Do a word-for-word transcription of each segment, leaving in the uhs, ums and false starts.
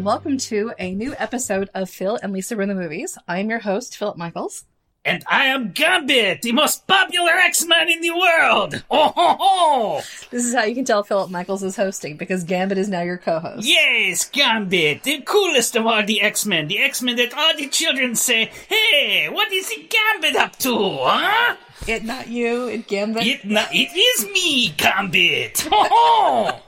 welcome to a new episode of Phil and Lisa Run the Movies. I am your host, Philip Michaels. And I am Gambit, the most popular X-Man in the world! Oh ho ho! This is how you can tell Philip Michaels is hosting, because Gambit is now your co-host. Yes, Gambit, the coolest of all the X-Men. The X-Men that all the children say, hey, what is the Gambit up to, huh? It not you, it Gambit. It, not, it is me, Gambit! Ho ho!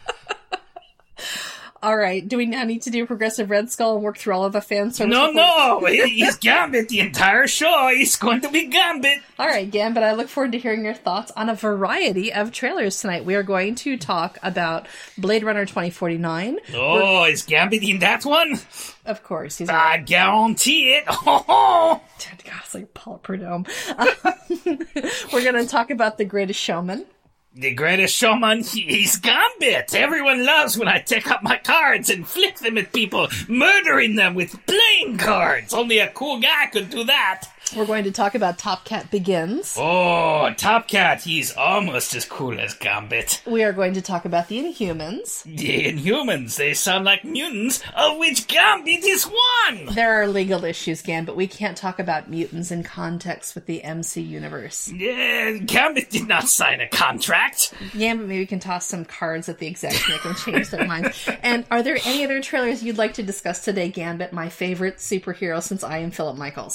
All right, do we now need to do Progressive Red Skull and work through all of the fan service? No, no, he's Gambit the entire show. He's going to be Gambit. All right, Gambit, I look forward to hearing your thoughts on a variety of trailers tonight. We are going to talk about Blade Runner twenty forty-nine. Oh, We're... is Gambit in that one? Of course. He's I right. guarantee it. Oh, oh. God, it's like Paul Prudhomme. We're going to talk about The Greatest Showman. The Greatest Showman, he's Gambit. Everyone loves when I take out my cards and flick them at people, murdering them with playing cards. Only a cool guy could do that. We're going to talk about Top Cat Begins. Oh, Top Cat, he's almost as cool as Gambit. We are going to talk about The Inhumans. The Inhumans, they sound like mutants, of which Gambit is one. There are legal issues, Gambit. We can't talk about mutants in context with the M C universe. Yeah, Gambit did not sign a contract. Gambit maybe can toss some cards at the execs and they can change their minds. And are there any other trailers you'd like to discuss today, Gambit, my favorite superhero since I am Philip Michaels?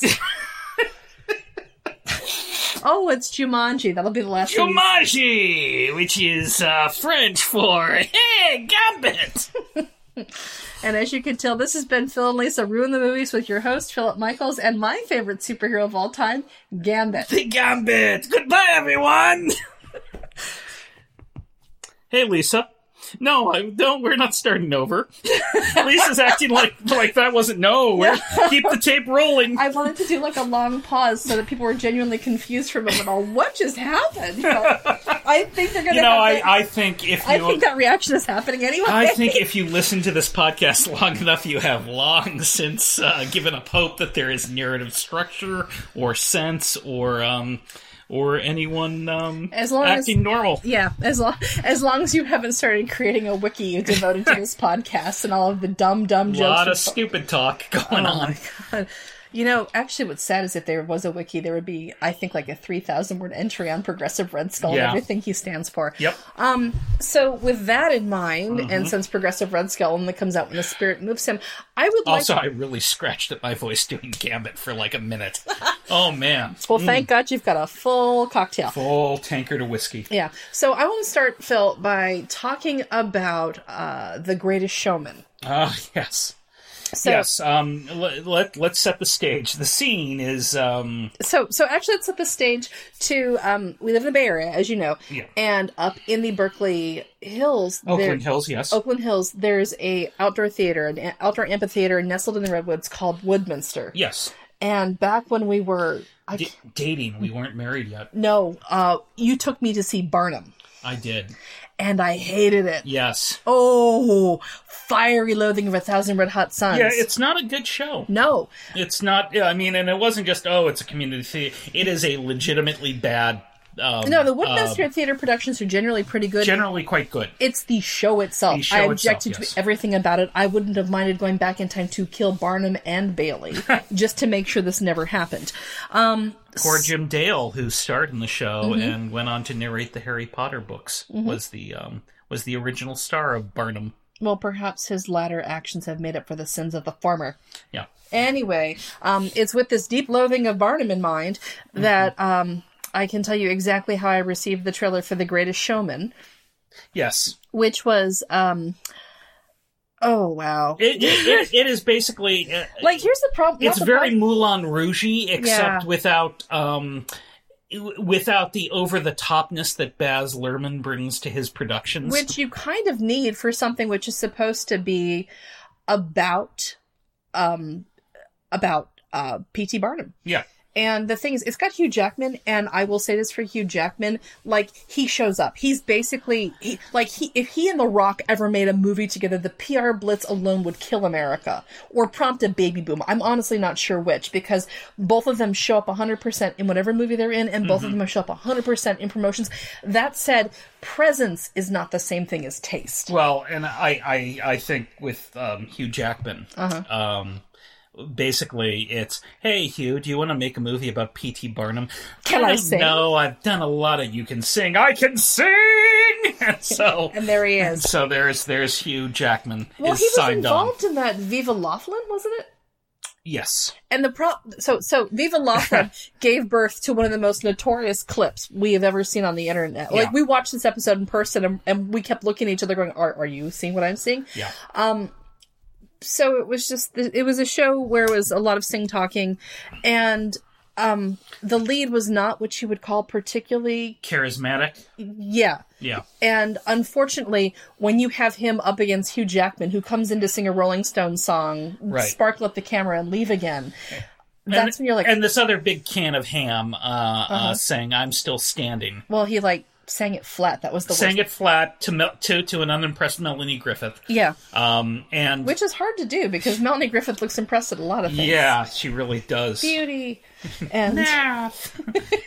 Oh, it's Jumanji. That'll be the last one. Jumanji, which is uh, French for, hey, Gambit. And as you can tell, this has been Phil and Lisa Ruin the Movies with your host, Philip Michaels, and my favorite superhero of all time, Gambit. The Gambit. Goodbye, everyone. Hey, Lisa. No, I don't. We're not starting over. Lisa's acting like like that wasn't no. We're, keep the tape rolling. I wanted to do like a long pause so that people were genuinely confused for a moment. Oh, what just happened? You know, I think they're going to. You know, have I, that, I think if you, I think that reaction is happening anyway. I think if you listen to this podcast long enough, you have long since uh, given up hope that there is narrative structure or sense or um. Or anyone um, as long acting as, normal. Yeah, as long as long as you haven't started creating a wiki devoted to this podcast and all of the dumb, dumb jokes. A lot of stupid talk going oh on. My God. You know, actually what's sad is if there was a wiki, there would be, I think, like a three thousand word entry on Progressive Red Skull yeah. and everything he stands for. Yep. Um. So with that in mind, mm-hmm. and since Progressive Red Skull only comes out when the spirit moves him, I would like... Also, I really scratched at my voice doing Gambit for like a minute. Oh, man. Well, thank mm. God you've got a full cocktail. Full tankard of whiskey. Yeah. So I want to start, Phil, by talking about uh, The Greatest Showman. Ah, uh, yes. So, yes, um, let, let, let's set the stage. The scene is... Um... So so actually, let's set the stage to... Um, we live in the Bay Area, as you know. Yeah. And up in the Berkeley Hills... Oakland there, Hills, yes. Oakland Hills, there's a outdoor theater, an outdoor amphitheater nestled in the Redwoods called Woodminster. Yes. And back when we were... I, D- dating, we weren't married yet. No, uh, you took me to see Barnum. I did. And I hated it. Yes. Oh, fiery loathing of a thousand red hot suns. Yeah, it's not a good show. No. It's not, I mean, and it wasn't just, oh, it's a community theater. It is a legitimately bad... Um, no, the Woodminster uh, Theater productions are generally pretty good. Generally quite good. It's the show itself. The show I objected itself, yes. to everything about it. I wouldn't have minded going back in time to kill Barnum and Bailey, just to make sure this never happened. Um, Poor Jim Dale, who starred in the show mm-hmm. and went on to narrate the Harry Potter books, mm-hmm. was the um, was the original star of Barnum. Well, perhaps his latter actions have made up for the sins of the former. Yeah. Anyway, um, it's with this deep loathing of Barnum in mind that... Mm-hmm. Um, I can tell you exactly how I received the trailer for The Greatest Showman. Yes. Which was, um... oh, wow. It, it, it, it is basically... Uh, like, here's the problem. It's the very problem. Moulin Rouge-y, except yeah. without... Um, without the over-the-topness that Baz Luhrmann brings to his productions. Which you kind of need for something which is supposed to be about... Um, about uh, P T Barnum. Yeah. And the thing is, it's got Hugh Jackman, and I will say this for Hugh Jackman, like, he shows up. He's basically, he, like, he if he and The Rock ever made a movie together, the P R blitz alone would kill America. Or prompt a baby boom. I'm honestly not sure which, because both of them show up one hundred percent in whatever movie they're in, and both mm-hmm. of them show up one hundred percent in promotions. That said, presence is not the same thing as taste. Well, and I, I, I think with um, Hugh Jackman, uh-huh. um, basically, it's, hey, Hugh, do you want to make a movie about P T. Barnum? Can I, I sing? No, I've done a lot of You Can Sing. I can sing! And so, and there he is. So there's there's Hugh Jackman. Well, is he was signed involved on. in that Viva Laughlin, wasn't it? Yes. And the pro so so Viva Laughlin gave birth to one of the most notorious clips we have ever seen on the internet. Like, yeah. we watched this episode in person, and, and we kept looking at each other going, are, are you seeing what I'm seeing? Yeah. Um, so it was just, it was a show where it was a lot of sing talking, and um, the lead was not what you would call particularly charismatic. Yeah. Yeah. And unfortunately, when you have him up against Hugh Jackman, who comes in to sing a Rolling Stones song, right. sparkle up the camera and leave again, that's and, when you're like... And this other big can of ham uh, uh-huh. uh, saying, I'm still standing. Well, he, like, sang it flat. That was the sang worst. it flat to Mel- to to an unimpressed Melanie Griffith. Yeah. Um, and which is hard to do, because Melanie Griffith looks impressed at a lot of things. Yeah, she really does. Beauty and math.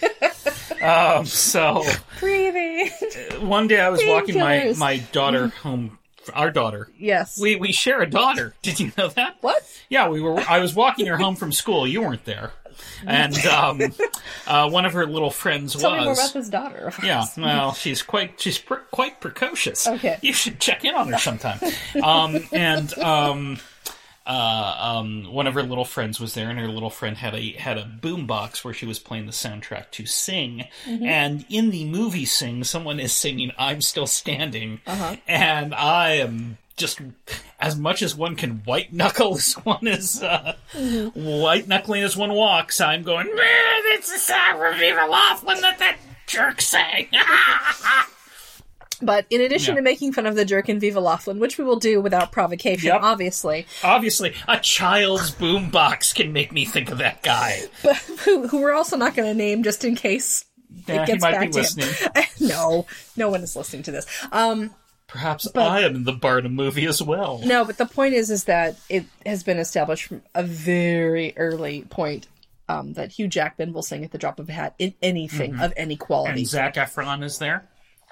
um, so breathing. One day I was walking my, my daughter home. Our daughter. Yes. We we share a daughter. Did you know that? What? Yeah, we were. I was walking her home from school. You weren't there. And um, uh, one of her little friends Tell was. Tell me more about this daughter. Yeah, well, she's quite she's pr- quite precocious. Okay, you should check in on her sometime. um, and um, uh, um, one of her little friends was there, and her little friend had a had a boom box where she was playing the soundtrack to Sing. Mm-hmm. And in the movie Sing, someone is singing "I'm Still Standing," uh-huh. and I am. Just as much as one can white knuckle as one is uh, mm-hmm. white knuckling as one walks, I'm going, man, it's the song from Viva Laughlin that that jerk sang. But in addition yeah. to making fun of the jerk in Viva Laughlin, which we will do without provocation, yep. obviously. Obviously, a child's boombox can make me think of that guy. But who, who we're also not going to name just in case yeah, it gets he might back be to listening. him. No, no one is listening to this. Um... Perhaps but, I am in the Barnum movie as well. No, but the point is, is that it has been established from a very early point um, that Hugh Jackman will sing at the drop of a hat in anything mm-hmm. of any quality. And Zac Efron is there?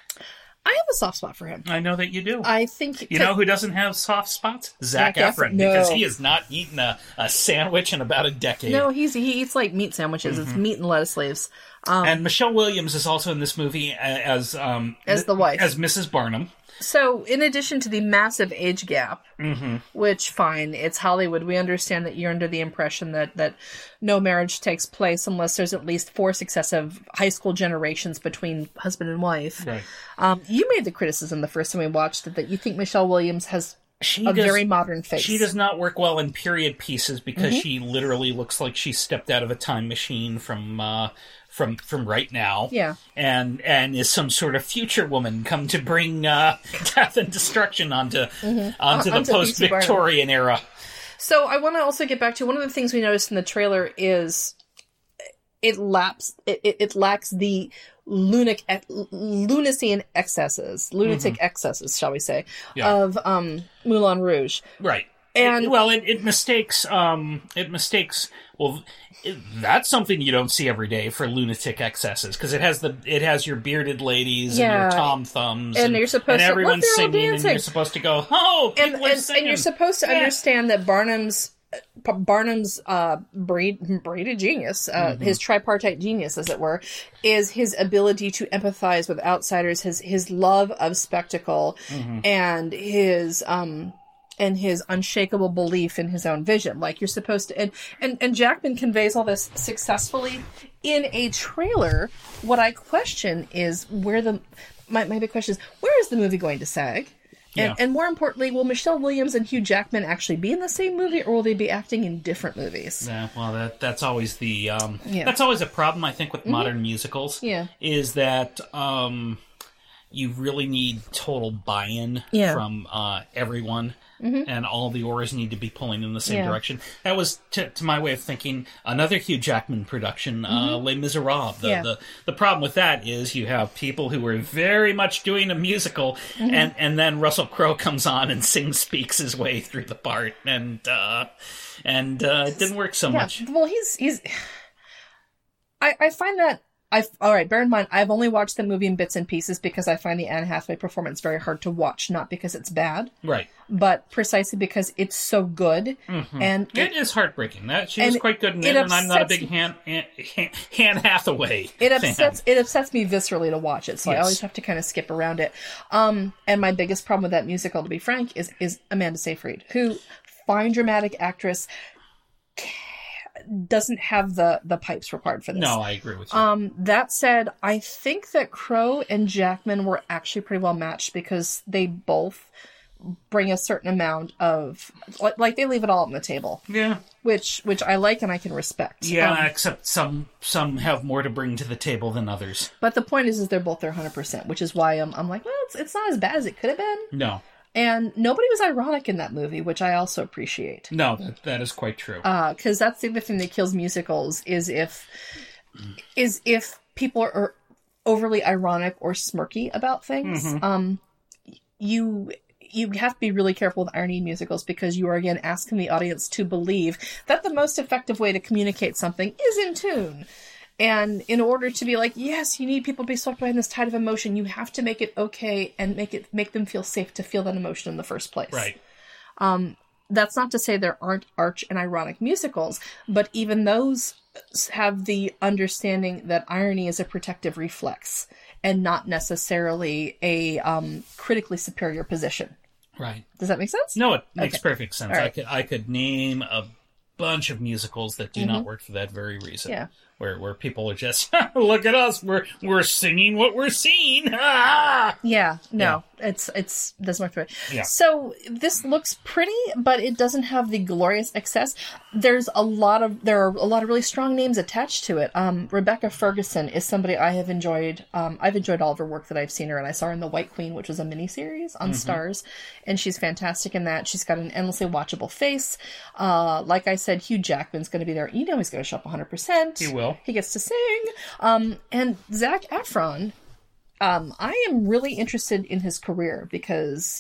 I have a soft spot for him. I know that you do. I think... You know who doesn't have soft spots? Zac, Zac Efron. Efron. No. Because he has not eaten a, a sandwich in about a decade. No, he's he eats like meat sandwiches. Mm-hmm. It's meat and lettuce leaves. Um, and Michelle Williams is also in this movie as... Um, as the wife. As Missus Barnum. So, in addition to the massive age gap, mm-hmm. which, fine, it's Hollywood. We understand that you're under the impression that, that no marriage takes place unless there's at least four successive high school generations between husband and wife. Right. Um, you made the criticism the first time we watched it that you think Michelle Williams has she a does, very modern face. She does not work well in period pieces because mm-hmm. she literally looks like she stepped out of a time machine from... Uh, From from right now, yeah, and and is some sort of future woman come to bring uh, death and destruction onto mm-hmm. onto On, the post Victorian era. So I want to also get back to one of the things we noticed in the trailer is it laps it, it, it lacks the lunatic lunacy and excesses, lunatic mm-hmm. excesses, shall we say, yeah. of um, Moulin Rouge, right? And it, well, it, it mistakes um, it mistakes well. It, that's something you don't see every day for lunatic excesses because it has the it has your bearded ladies yeah. and your Tom Thumbs and, and you're supposed and to everyone's look, singing and you're supposed to go oh and people are and, singing. and you're supposed to yeah. understand that Barnum's Barnum's uh, braid, braided genius, uh, mm-hmm. his tripartite genius, as it were, is his ability to empathize with outsiders, his his love of spectacle, mm-hmm. and his um. and his unshakable belief in his own vision. Like, you're supposed to... And, and, and Jackman conveys all this successfully in a trailer. What I question is where the... My, my big question is, where is the movie going to sag? And, yeah. and more importantly, will Michelle Williams and Hugh Jackman actually be in the same movie, or will they be acting in different movies? Yeah, well, that that's always the... Um, yeah. That's always a problem, I think, with mm-hmm. modern musicals. Yeah. Is that... Um, you really need total buy-in Yeah. from uh, everyone, Mm-hmm. and all the oars need to be pulling in the same Yeah. direction. That was, to, to my way of thinking, another Hugh Jackman production, uh, Les Miserables. The, Yeah. the the problem with that is you have people who were very much doing a musical, Mm-hmm. and, and then Russell Crowe comes on and sings, speaks his way through the part, and uh, and uh, it didn't work so Yeah. much. Well, he's he's. I I find that I all right. Bear in mind, I've only watched the movie in bits and pieces because I find the Anne Hathaway performance very hard to watch, not because it's bad, Right. but precisely because it's so good. Mm-hmm. And It is heartbreaking. That she was and quite good in it it, and I'm not a upsets- big Han, Han, Han Hathaway It fan. upsets it upsets me viscerally to watch it, so I Yes. always have to kind of skip around it. Um, and my biggest problem with that musical, to be frank, is is Amanda Seyfried, who, fine dramatic actress, doesn't have the the pipes required for this. No, I agree with you. Um, that said, I think that Crowe and Jackman were actually pretty well matched because they both bring a certain amount of like, like they leave it all on the table, yeah. which which I like and I can respect. Yeah, Um, except some some have more to bring to the table than others. but the point is, is they're both there one hundred percent, which is why I'm I'm like, well, it's it's not as bad as it could have been. No. And nobody was ironic in that movie, which I also appreciate. No, that, that is quite true. Because uh, that's the other thing that kills musicals is if is if people are overly ironic or smirky about things. Mm-hmm. Um, you you have to be really careful with irony in musicals because you are again asking the audience to believe that the most effective way to communicate something is in tune. And in order to be like, yes, you need people to be swept by this tide of emotion, you have to make it okay and make it make them feel safe to feel that emotion in the first place. Right. That's not to say there aren't arch and ironic musicals, but even those have the understanding that irony is a protective reflex and not necessarily a um, critically superior position. Right. Does that make sense? No, it makes Okay. perfect sense. All right. I could I could name a bunch of musicals that do not work for that very reason. Yeah. Where where people are just look at us, we're we're singing what we're seeing. Ah! Yeah, no, it's it's doesn't work for it. Yeah. So this looks pretty, but it doesn't have the glorious excess. There's a lot of there are a lot of really strong names attached to it. Um, Rebecca Ferguson is somebody I have enjoyed. Um, I've enjoyed all of her work that I've seen her, and I saw her in The White Queen, which was a miniseries on Stars, and she's fantastic in that. She's got an endlessly watchable face. Uh, like I said, Hugh Jackman's going to be there. You know, he's going to show up one hundred percent. He will. He gets to sing. Um, and Zac Efron. Um, I am really interested in his career because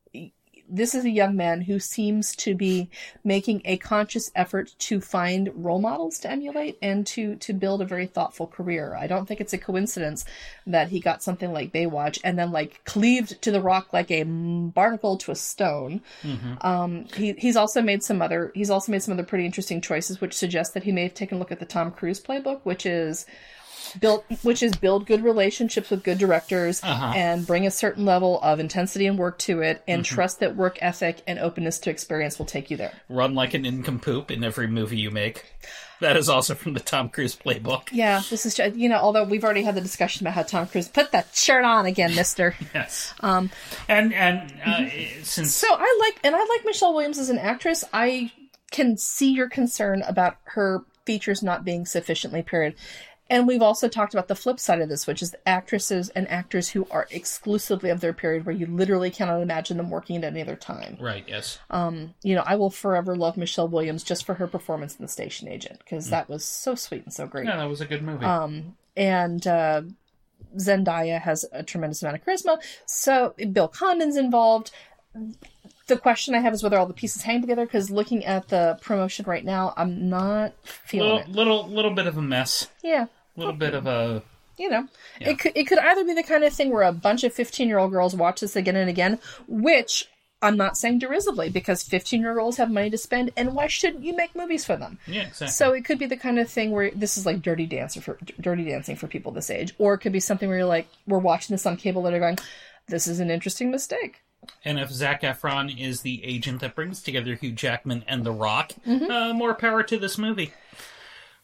this is a young man who seems to be making a conscious effort to find role models to emulate and to, to build a very thoughtful career. I don't think it's a coincidence that he got something like Baywatch and then like cleaved to the rock like a barnacle to a stone. Mm-hmm. Um, he, he's also made some other, he's also made some other pretty interesting choices, which suggest that he may have taken a look at the Tom Cruise playbook, which is build which is build good relationships with good directors Uh-huh. and bring a certain level of intensity and work to it and Mm-hmm. trust that work ethic and openness to experience will take you there. Run like an nincompoop in every movie you make. That is also from the Tom Cruise playbook. Yeah, this is, you know, although we've already had the discussion about how Tom Cruise put that shirt on again, mister. Yes. Um, and and uh, since so I like, and I like Michelle Williams as an actress. I can see your concern about her features not being sufficiently period. And we've also talked about the flip side of this, which is actresses and actors who are exclusively of their period, where you literally cannot imagine them working at any other time. right, yes. Um, you know, I will forever love Michelle Williams just for her performance in The Station Agent, because that was so sweet and so great. Yeah, that was a good movie. Um, and uh, Zendaya has a tremendous amount of charisma. So Bill Condon's involved. The question I have is whether all the pieces hang together, because looking at the promotion right now, I'm not feeling little, it. little little bit of a mess. Yeah. A little bit of a You know, Yeah. it could it could either be the kind of thing where a bunch of fifteen-year-old girls watch this again and again, which I'm not saying derisively, because fifteen-year-old girls have money to spend, and why shouldn't you make movies for them? yeah, exactly. So it could be the kind of thing where this is like Dirty Dancer for Dirty Dancing for people this age, or it could be something where you're like, we're watching this on cable that are going, this is an interesting mistake. And if Zac Efron is the agent that brings together Hugh Jackman and The Rock, Mm-hmm. uh, more power to this movie.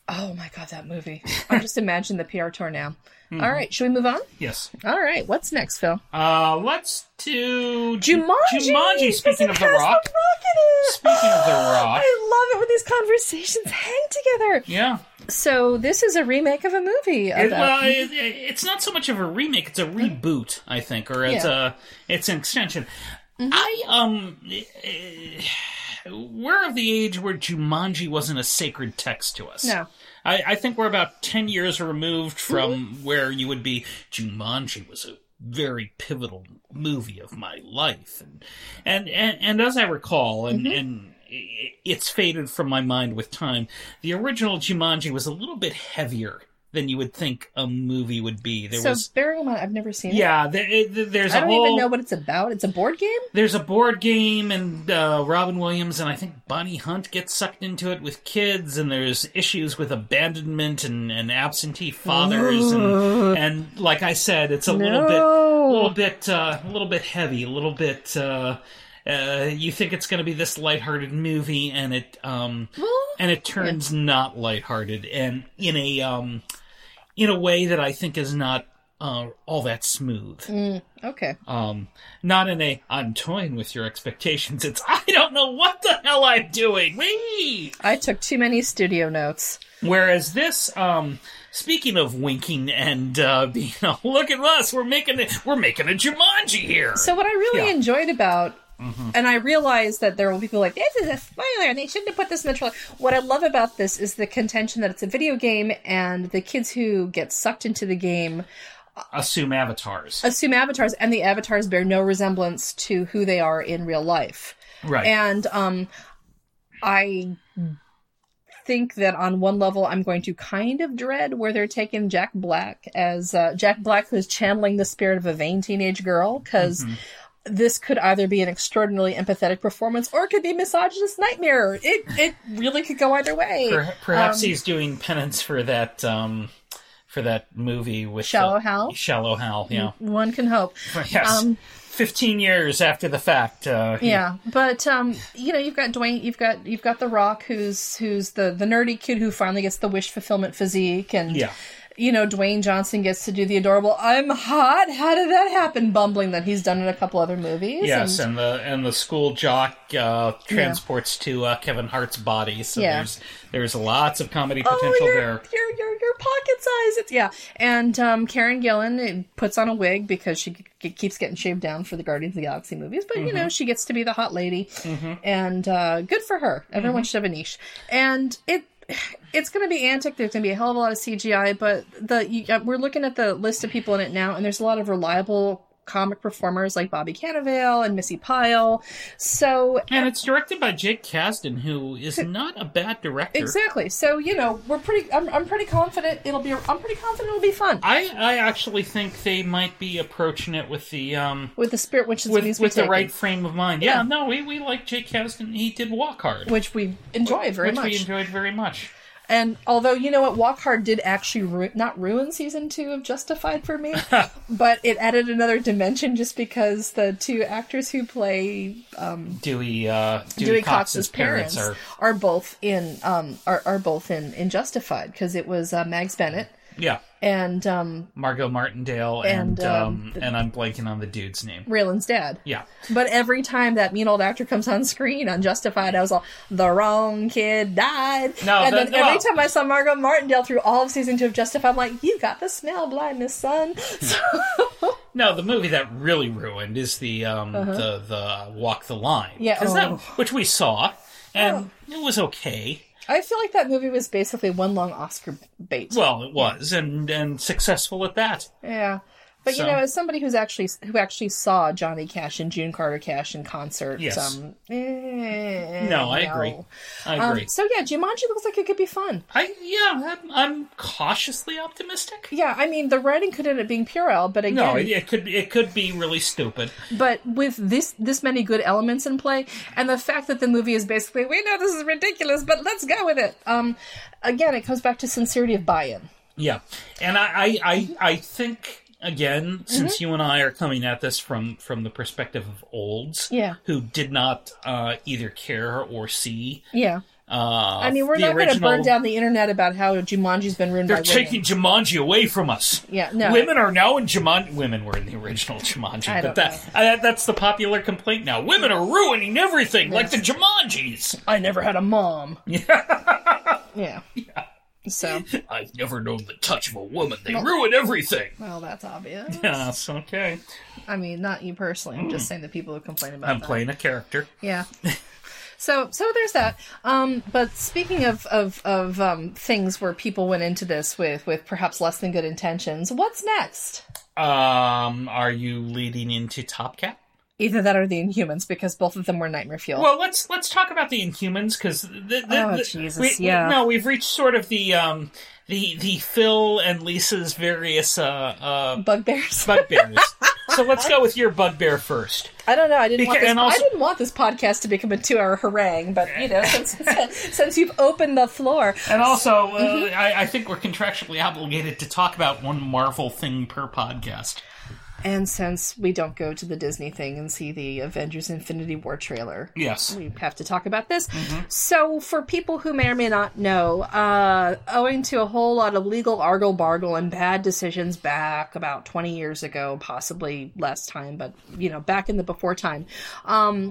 Oh my god, that movie. I'm just imagining the P R tour now. Mm-hmm. All right, should we move on? Yes. All right, what's next, Phil? Uh, let's do... Jumanji! Jumanji, speaking of The Rock. The Rock in it. Speaking of The Rock. I love it when these conversations hang together. Yeah. So this is a remake of a movie. About... It, well, it, it's not so much of a remake, it's a reboot, I think, or it's Yeah. a it's an extension. Mm-hmm. I, um... we're of the age where Jumanji wasn't a sacred text to us. No. I, I think we're about ten years removed from mm-hmm. where you would be, Jumanji was a very pivotal movie of my life. And and, and, and as I recall, and, mm-hmm. and it's faded from my mind with time, the original Jumanji was a little bit heavier than you would think a movie would be. There so, was, bearing in mind, I've never seen yeah, it. Yeah, there, there's I a don't whole... even know what it's about. It's a board game? There's a board game, and uh, Robin Williams and I think Bonnie Hunt get sucked into it with kids, and there's issues with abandonment and, and absentee fathers, and, and like I said, it's a no. little bit, a little bit, uh, a little bit heavy, a little bit... Uh, Uh, you think it's going to be this lighthearted movie, and it um, well, and it turns yeah. not lighthearted, and in a um, in a way that I think is not uh, all that smooth. Mm, okay. Um, not in a I'm toying with your expectations. It's I don't know what the hell I'm doing. Whee! I took too many studio notes. Whereas this, um, speaking of winking and uh, you know, look at us, we're making it, we're making a Jumanji here. So what I really yeah. enjoyed about. Mm-hmm. And I realize that there will be people like, this is a spoiler, and they shouldn't have put this in the trailer. What I love about this is the contention that it's a video game, and the kids who get sucked into the game assume avatars. Assume avatars, and the avatars bear no resemblance to who they are in real life. Right. And um, I think that on one level I'm going to kind of dread where they're taking Jack Black as uh, Jack Black, who's channeling the spirit of a vain teenage girl, because... Mm-hmm. This could either be an extraordinarily empathetic performance, or it could be misogynist nightmare. It it really could go either way. Perhaps um, he's doing penance for that um, for that movie with Shallow uh, Hal. Shallow Hal, yeah. One can hope. Yes. Um, Fifteen years after the fact. Uh, yeah, but um, you know, you've got Dwayne, you've got you've got The Rock, who's who's the the nerdy kid who finally gets the wish fulfillment physique, and yeah. You know, Dwayne Johnson gets to do the adorable "I'm hot. How did that happen?" bumbling that he's done in a couple other movies. Yes, and, and the and the school jock uh, transports yeah. to uh, Kevin Hart's body. So yeah. there's there's lots of comedy potential oh, your, there. Your your your pocket size. It's, yeah, and um, Karen Gillan puts on a wig because she g- keeps getting shaved down for the Guardians of the Galaxy movies. But mm-hmm. you know, she gets to be the hot lady, mm-hmm. and uh, good for her. Everyone mm-hmm. should have a niche, and it. It's going to be antic. There's going to be a hell of a lot of C G I, but the you, uh, we're looking at the list of people in it now, and there's a lot of reliable comic performers like Bobby Cannavale and Missy Pyle. So, and it's directed by Jake Kasdan, who is not a bad director. Exactly. So, you know, we're pretty. I'm, I'm pretty confident it'll be. I'm pretty confident it'll be fun. I, I actually think they might be approaching it with the um with the spirit, which is with, with the taken. right frame of mind. Yeah, yeah. no, we we like Jake Kasdan. He did Walk Hard, which we enjoyed very which much. Which we enjoyed very much. And although, you know what, Walk Hard did actually ru- not ruin season two of Justified for me, but it added another dimension just because the two actors who play um, Dewey, uh, Dewey, Dewey Cox's, Cox's parents, parents are, are both in um, are are both in, in Justified, because it was uh, Mags Bennett. Yeah. And um, Margot Martindale and and, um, um, the, and I'm blanking on the dude's name. Raylan's dad. Yeah. But every time that mean old actor comes on screen on Justified, I was all, the wrong kid died. No, and the, then every well, time I saw Margot Martindale through all of season two of Justified, I'm like, you got the smell blindness, son. So... No, the movie that really ruined is the um, uh-huh. the the Walk the Line. Yeah. Oh. That, which we saw, and oh. it was okay. I feel like that movie was basically one long Oscar bait. Well, it was, and and successful at that. Yeah. But, so, you know, as somebody who's actually who actually saw Johnny Cash and June Carter Cash in concert, yes. um, eh, no, I no. agree. I agree. Um, so, yeah, Jumanji looks like it could be fun. I Yeah, I'm, I'm cautiously optimistic. Yeah, I mean, the writing could end up being puerile, but again... No, it, it could it could be really stupid. But with this this many good elements in play, and the fact that the movie is basically, we know this is ridiculous, but let's go with it. Um, again, it comes back to sincerity of buy-in. Yeah, and I, I, I, I think... Again, since mm-hmm. you and I are coming at this from, from the perspective of olds, yeah. who did not uh, either care or see yeah. Uh, I mean, we're not going to burn down the internet about how Jumanji's been ruined They're by taking women. Jumanji away from us. Yeah, no. Women are now in Jumanji. Women were in the original Jumanji, I but don't that uh, that's the popular complaint now. Women are ruining everything, like the Jumanjis. I never had a mom. Yeah. yeah. Yeah. So I've never known the touch of a woman. They well, ruin everything. Well, that's obvious. Yes, okay. I mean, not you personally. I'm mm. just saying the people who complain about I'm that. playing a character. Yeah. So, so there's that. Um, but speaking of of, of um, things where people went into this with, with perhaps less than good intentions, what's next? Um, are you leading into Top Cat? Either that or the Inhumans, because both of them were nightmare fuel. Well, let's let's talk about the Inhumans, because the, the, oh the, Jesus, we, yeah. We, no, we've reached sort of the um the the Phil and Lisa's various uh uh bugbears. Bugbears. So let's go with your bugbear first. I don't know. I didn't because, want this. Also, I didn't want this podcast to become a two-hour harangue, but you know, since since you've opened the floor. And also, uh, mm-hmm. I, I think we're contractually obligated to talk about one Marvel thing per podcast. And since we don't go to the Disney thing and see the Avengers Infinity War trailer, yes, we have to talk about this. Mm-hmm. So for people who may or may not know, uh, owing to a whole lot of legal argle-bargle and bad decisions back about twenty years ago, possibly less time, but, you know, back in the before time, um...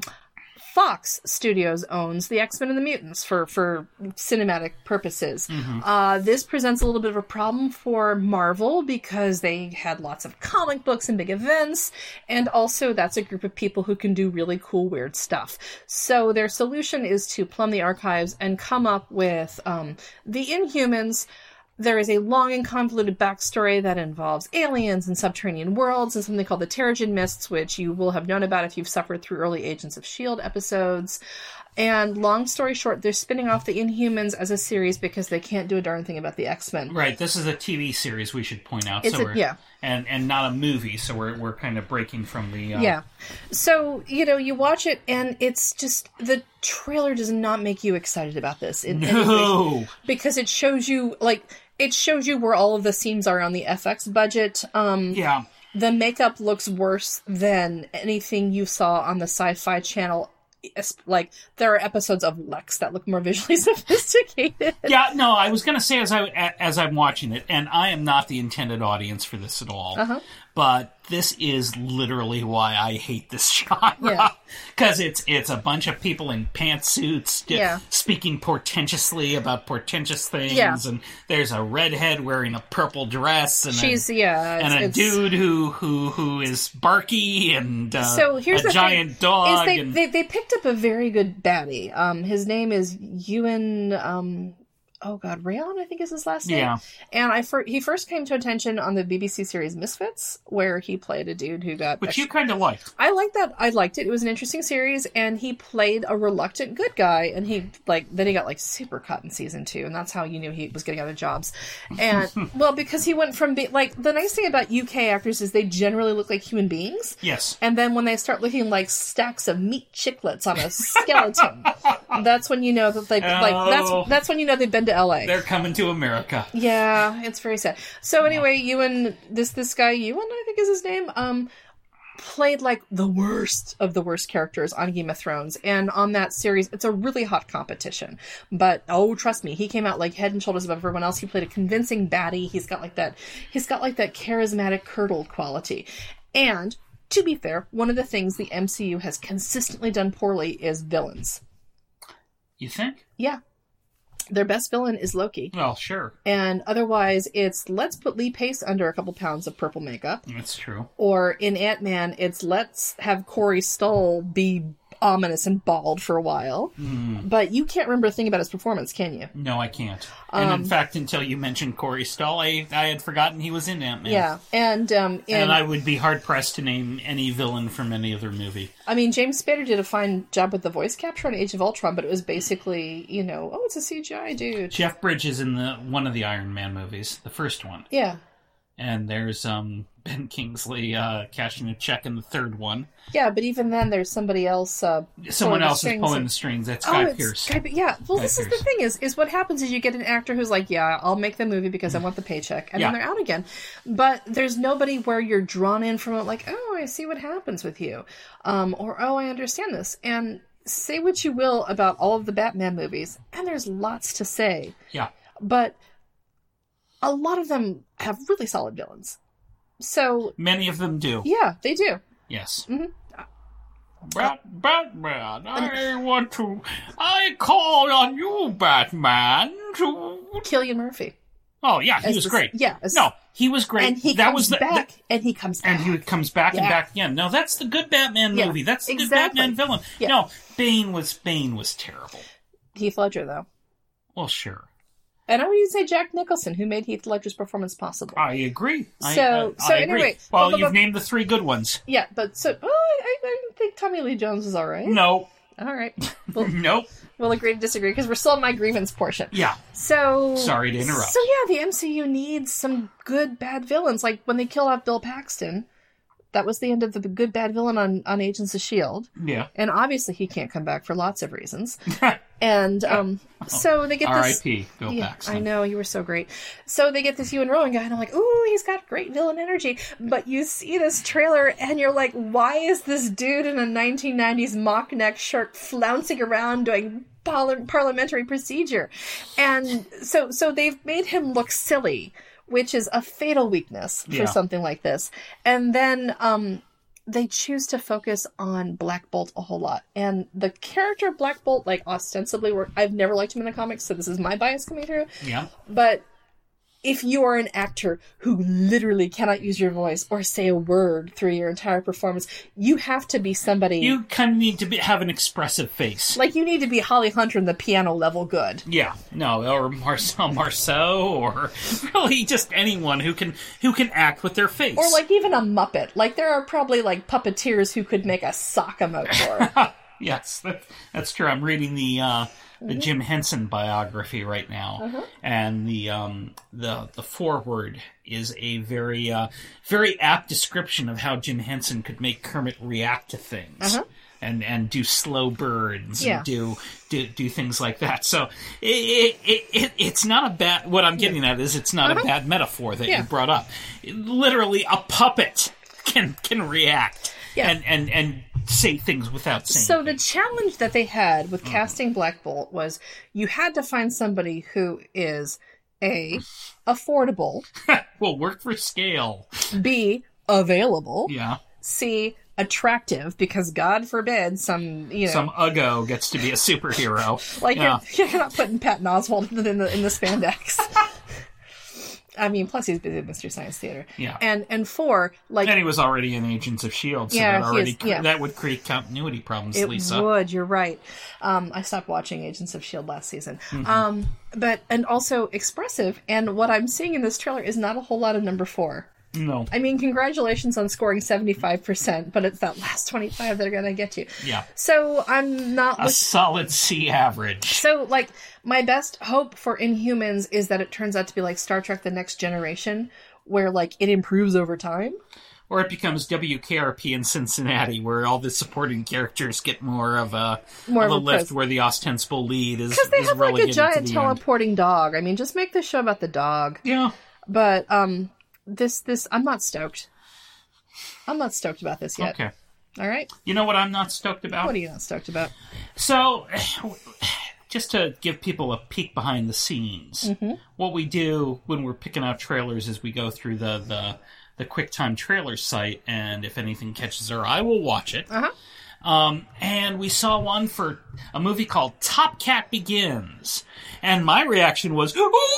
Fox Studios owns the X-Men and the Mutants for, for cinematic purposes. Mm-hmm. Uh, this presents a little bit of a problem for Marvel because they had lots of comic books and big events, and also that's a group of people who can do really cool, weird stuff. So their solution is to plumb the archives and come up with um, the Inhumans. There is a long and convoluted backstory that involves aliens and subterranean worlds and something called the Terrigen Mists, which you will have known about if you've suffered through early Agents of S H I E L D episodes. And long story short, they're spinning off the Inhumans as a series because they can't do a darn thing about the X-Men. Right, this is a T V series, we should point out. It's so a, we're, yeah. And, and not a movie, so we're we're kind of breaking from the... Uh... Yeah. So, you know, you watch it, and it's just... The trailer does not make you excited about this. In no! Any way, because it shows you, like... It shows you where all of the scenes are on the F X budget. Um, yeah. The makeup looks worse than anything you saw on the Sci-Fi Channel. Like, there are episodes of Lex that look more visually sophisticated. Yeah, no, I was going to say as, I, as I'm watching it, and I am not the intended audience for this at all, uh-huh. but this is literally why I hate this genre. Because yeah. it's it's a bunch of people in pantsuits yeah. speaking portentously about portentous things, yeah. and there's a redhead wearing a purple dress, and She's, a, yeah, and a it's, dude who, who who is barky, and uh, so here's a the giant thing, dog. Is they, and... they, they picked up a very good baddie. Um, his name is Ewan... Um, Oh God, Rayon, I think is his last name. Yeah. And I fir- he first came to attention on the B B C series Misfits, where he played a dude who got... Which a- you kind of liked. I liked that. I liked it. It was an interesting series, and he played a reluctant good guy, and he, like, then he got, like, super cut in season two, and that's how you knew he was getting other jobs. And, well, because he went from being, like, the nice thing about U K actors is they generally look like human beings. Yes. And then when they start looking like stacks of meat chiclets on a skeleton, that's when you know that they, oh, like, that's, that's when you know they've been to L A. They're coming to America. Yeah, it's very sad. So anyway, Ewan, this this guy Ewan, I think is his name, um, played like the worst of the worst characters on Game of Thrones, and on that series, it's a really hot competition. But oh, trust me, he came out like head and shoulders above everyone else. He played a convincing baddie. He's got like that. He's got like that charismatic curdled quality. And to be fair, one of the things the M C U has consistently done poorly is villains. You think? Yeah. Their best villain is Loki. Well, sure. And otherwise, it's let's put Lee Pace under a couple pounds of purple makeup. That's true. Or in Ant-Man, it's let's have Corey Stoll be ominous and bald for a while. Mm. But you can't remember a thing about his performance, can you? No, I can't. And Um, in fact, until you mentioned Corey Stoll, I, I had forgotten he was in Ant-Man. Yeah. And, um, in, and I would be hard-pressed to name any villain from any other movie. I mean, James Spader did a fine job with the voice capture on Age of Ultron, but it was basically, you know, oh, it's a C G I dude. Jeff Bridges in the one of the Iron Man movies, the first one. Yeah. And there's um, Ben Kingsley uh, cashing a check in the third one. Yeah, but even then, there's somebody else. Uh, Someone else is pulling and... the strings. That's Guy oh, Pearce. Guy, yeah. Well, Guy this Pearce. is the thing: is is what happens is you get an actor who's like, "Yeah, I'll make the movie because I want the paycheck," and yeah. then they're out again. But there's nobody where you're drawn in from it, like, "Oh, I see what happens with you," um, or "Oh, I understand this." And say what you will about all of the Batman movies, and there's lots to say. Yeah. But a lot of them have really solid villains. So many of them do. Yeah, they do. Yes. Mm-hmm. Bat- Batman, I want to... I call on you, Batman, to... Cillian Murphy. Oh, yeah, he As was the- great. yeah, as- No, he was great. And he that comes was the, back, the- and he comes back. and he comes back and Yeah. back again. No, that's the good Batman Yeah, movie. That's the exactly. good Batman villain. Yeah. No, Bane was Bane was terrible. Heath Ledger, though. Well, sure. And I would even say Jack Nicholson, who made Heath Ledger's performance possible. I agree. I- So- I, so I agree. anyway, Well, but- but- you've but- named the three good ones. Yeah, but so... Oh, I, I think Tommy Lee Jones is all right. No. All right. We'll, Nope. we'll agree to disagree, because we're still in my grievance portion. Yeah. So... Sorry to interrupt. So yeah, the M C U needs some good bad villains. Like, when they killed off Bill Paxton, that was the end of the good bad villain on, on Agents of S H I E L D. Yeah. And obviously he can't come back for lots of reasons. And um, so they get R I this... P Bill Yeah, Paxton. I know, you were so great. So they get this Ewan Rowan guy, and I'm like, ooh, he's got great villain energy. But you see this trailer, and you're like, why is this dude in a nineteen nineties mock neck shirt flouncing around doing parli- parliamentary procedure? And so, so they've made him look silly, which is a fatal weakness for Yeah. something like this. And then um, they choose to focus on Black Bolt a whole lot. And the character of Black Bolt, like, ostensibly, work- I've never liked him in the comics, so this is my bias coming through. Yeah. But if you are an actor who literally cannot use your voice or say a word through your entire performance, you have to be somebody... You kind of need to be, have an expressive face. Like, you need to be Holly Hunter in the piano level good. Yeah, no, or Marcel Marceau, or really just anyone who can who can act with their face. Or, like, even a Muppet. Like, there are probably, like, puppeteers who could make a sock emote for. Yes, that, that's true. I'm reading the uh, the Mm-hmm. Jim Henson biography right now, Uh-huh. and the um, the the foreword is a very uh, very apt description of how Jim Henson could make Kermit react to things. Uh-huh. And, and do slow burns Yeah. and do, do do things like that. So it, it, it it's not a bad. What I'm getting at is it's not Uh-huh. a bad metaphor that Yeah. you brought up. Literally, a puppet can can react Yeah. and, and and say things without saying. So the things. challenge that they had with casting Black Bolt was you had to find somebody who is A, affordable, will work for scale. B, available, Yeah. C, attractive, because God forbid some, you know, Some Uggo gets to be a superhero. like yeah. you're, you're not putting Patton Oswalt in the, in the spandex. I mean, plus he's busy at Mystery Science Theater. Yeah. And and four, like, And he was already in Agents of S H I E L D, so Yeah, that he already is- yeah. that would create continuity problems, it Lisa. would, you're right. Um, I stopped watching Agents of S H I E L D last season. Mm-hmm. Um, but, and also expressive, and what I'm seeing in this trailer is not a whole lot of number four. No. I mean, congratulations on scoring seventy-five percent, but it's that last twenty-five that are going to get you. Yeah. So I'm not... A look- solid C average. so, like, my best hope for Inhumans is that it turns out to be like Star Trek The Next Generation, where, like, it improves over time. Or it becomes W K R P in Cincinnati, where all the supporting characters get more of a, More of of a a lift, pres- where the ostensible lead is, Because they is have, like, a relegated to giant the end. teleporting dog. I mean, just make the show about the dog. Yeah. But, um... This, this, I'm not stoked. I'm not stoked about this yet. Okay. All right? You know what I'm not stoked about? What are you not stoked about? So, just to give people a peek behind the scenes, Mm-hmm. what we do when we're picking out trailers is we go through the, the, the QuickTime trailer site, and if anything catches our eye, we'll watch it. Uh-huh. Um, and we saw one for a movie called Top Cat Begins. And my reaction was,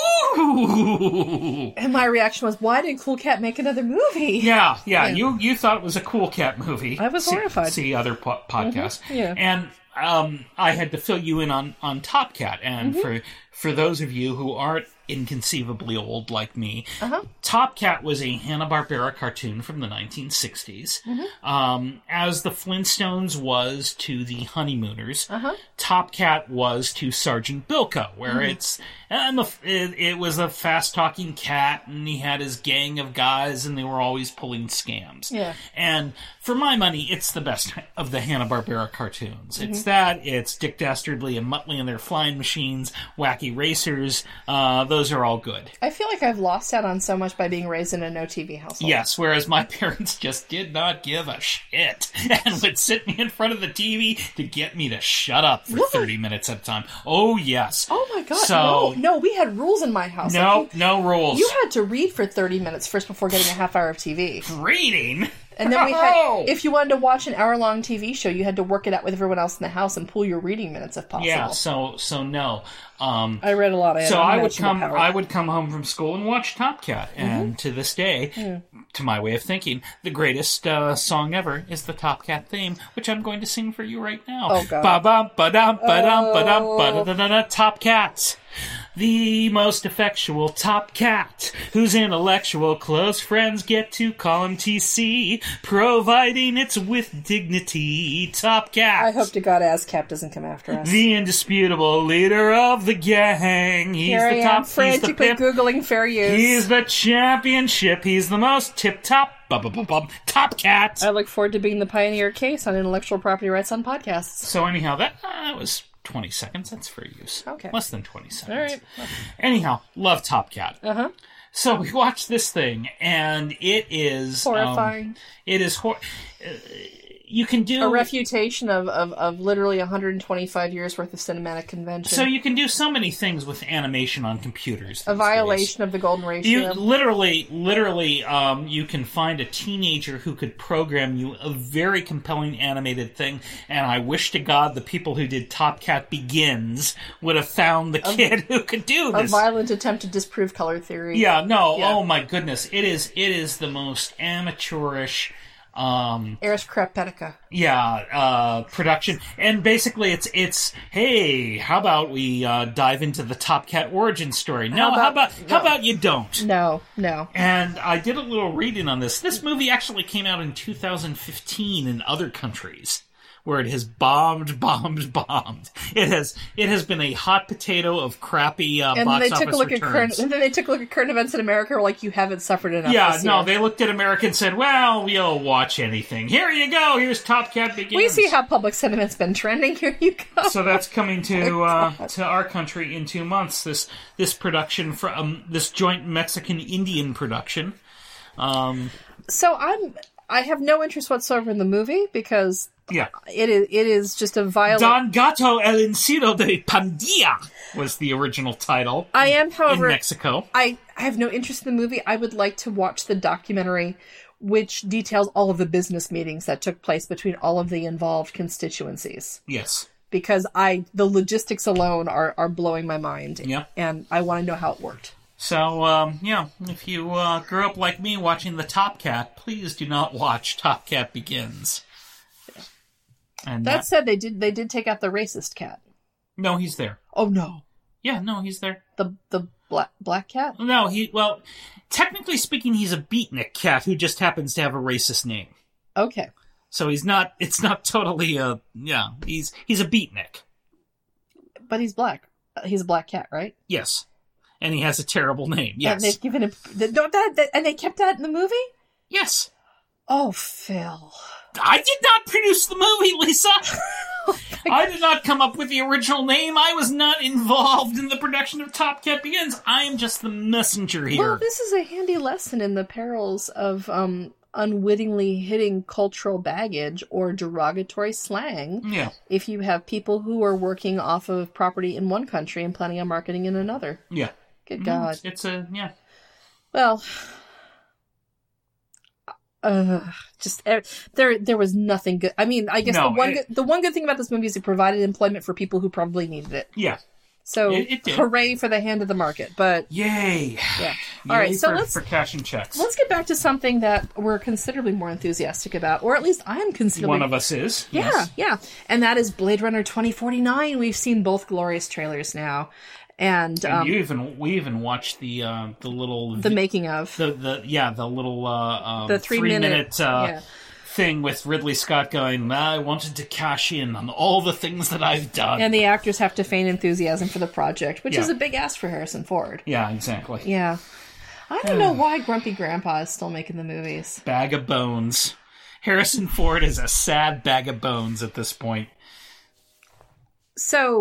ooh! And my reaction was, why did Cool Cat make another movie? Yeah, yeah, Yeah. you you thought it was a Cool Cat movie. I was see, horrified. See other po- podcasts. Mhm, yeah. And um, I had to fill you in on, on Top Cat. And Mm-hmm. for for those of you who aren't inconceivably old like me, Uh-huh. Top Cat was a Hanna-Barbera cartoon from the nineteen sixties. Mm-hmm. Um, as the Flintstones was to the Honeymooners, Uh-huh. Top Cat was to Sergeant Bilko, where Mm-hmm. it's and the, it, it was a fast-talking cat, and he had his gang of guys, and they were always pulling scams. Yeah. And for my money, it's the best of the Hanna-Barbera cartoons. Mm-hmm. It's that, it's Dick Dastardly and Muttley and their flying machines, Wacky Wacky Racers. Uh, those are all good. I feel like I've lost out on so much by being raised in a no T V household. Yes, whereas my parents just did not give a shit and would sit me in front of the T V to get me to shut up for What? thirty minutes at a time. Oh, yes. Oh my god, So, no, no, we had rules in my house. no, Like, you, no rules. you had to read for thirty minutes first before getting a half hour of T V. Reading? And then we had, Oh! if you wanted to watch an hour-long T V show, you had to work it out with everyone else in the house and pull your reading minutes if possible. Yeah, so so no. Um, I read a lot. I had so I would unimaginable come power. I would come home from school and watch Top Cat, and to this day, to my way of thinking, the greatest uh, song ever is the Top Cat theme, which I'm going to sing for you right now. Oh, God. Ba-bum, ba-dum, ba-dum, ba-dum, Oh. ba-da-da-da-da, Top Cat. The most effectual Top Cat, whose intellectual close friends get to call him T C, providing it's with dignity. Top Cat. I hope to God ASCAP doesn't come after us. The indisputable leader of the gang. He's Here the I top. am, He's the frantically pip. Googling fair use. He's the championship. He's the most tip-top. Bu-bu-bu-bum, Top Cat. I look forward to being the pioneer case on intellectual property rights on podcasts. So anyhow, that, uh, that was twenty seconds. That's fair use. Okay. Less than twenty seconds. All right. Anyhow, love Top Cat. Uh-huh. So we watched this thing, and it is... um, Horrifying. it is... Hor- uh, you can do... A refutation of, of, of literally one hundred twenty-five years worth of cinematic convention. So you can do so many things with animation on computers. a these violation days. of the golden ratio. You literally, literally, um, you can find a teenager who could program you a very compelling animated thing. And I wish to God the people who did Top Cat Begins would have found the kid who could do a this. violent attempt to disprove color theory. Yeah, no. Yeah. Oh my goodness, it is. It is the most amateurish. Um, Eris Krapetica. yeah, uh, production, and basically it's it's hey, how about we uh, dive into the Top Cat origin story? No, how about how about, no. how about you don't? No, no. And I did a little reading on this. This movie actually came out in two thousand fifteen in other countries, where it has bombed, bombed, bombed. It has it has been a hot potato of crappy uh, And then box they took office a look returns. at current. And then they took a look at current events in America. Were like, you haven't suffered enough. Yeah, this no, year. they looked at America and said, "Well, we'll watch anything. Here you go. Here's Top Cat Begins." We see how public sentiment's been trending. Here you go. So that's coming to uh, to our country in two months. This this production from um, this joint Mexican Indian production. Um, So I'm. I have no interest whatsoever in the movie because yeah, it is. It is just a violent. Don Gato El Encino de Pandilla was the original title. I am, in however, Mexico. I, I have no interest in the movie. I would like to watch the documentary, which details all of the business meetings that took place between all of the involved constituencies. Yes. Because I, the logistics alone are, are blowing my mind. Yeah. And I want to know how it worked. So, um, yeah, if you uh, grew up like me watching the Top Cat, please do not watch Top Cat Begins. And That said, they did they did take out the racist cat. no, he's there. Oh no, Yeah, no, he's there. the the black black cat. No, he, well, technically speaking, he's a beatnik cat who just happens to have a racist name. Okay, So he's not, it's not totally a, yeah, he's, he's a beatnik. but he's black. Uh, He's a black cat, right? Yes. And he has a terrible name. And Yes. they've given him the, no, that, that and they kept that in the movie. Yes. Oh, Phil. I did not produce the movie, Lisa. I did not come up with the original name. I was not involved in the production of Top Cat Begins. I am just the messenger here. Well, this is a handy lesson in the perils of um, unwittingly hitting cultural baggage or derogatory slang yeah. if you have people who are working off of property in one country and planning on marketing in another. Yeah. Good God. It's, it's a, yeah. Well, uh, just uh, there. There was nothing good. I mean, I guess No, the one it- good, the one good thing about this movie is it provided employment for people who probably needed it. Yeah. So, It- it did. hooray for the hand of the market. But Yay. yeah, Yay all right. So for, let's for cash and checks. let's get back to something that we're considerably more enthusiastic about, or at least I am considerably. One of us is. Yeah, Yes. yeah, and that is Blade Runner twenty forty-nine. We've seen both glorious trailers now, and, And um, you even we even watched the uh, the little the making of the the yeah the little uh, um, the three, three minute, minute, uh, yeah. thing with Ridley Scott going, I wanted to cash in on all the things that I've done. And the actors have to feign enthusiasm for the project, which Yeah. is a big ask for Harrison Ford. yeah, exactly. Yeah. I don't know why Grumpy Grandpa is still making the movies. Bag of bones. Harrison Ford is a sad bag of bones at this point. So,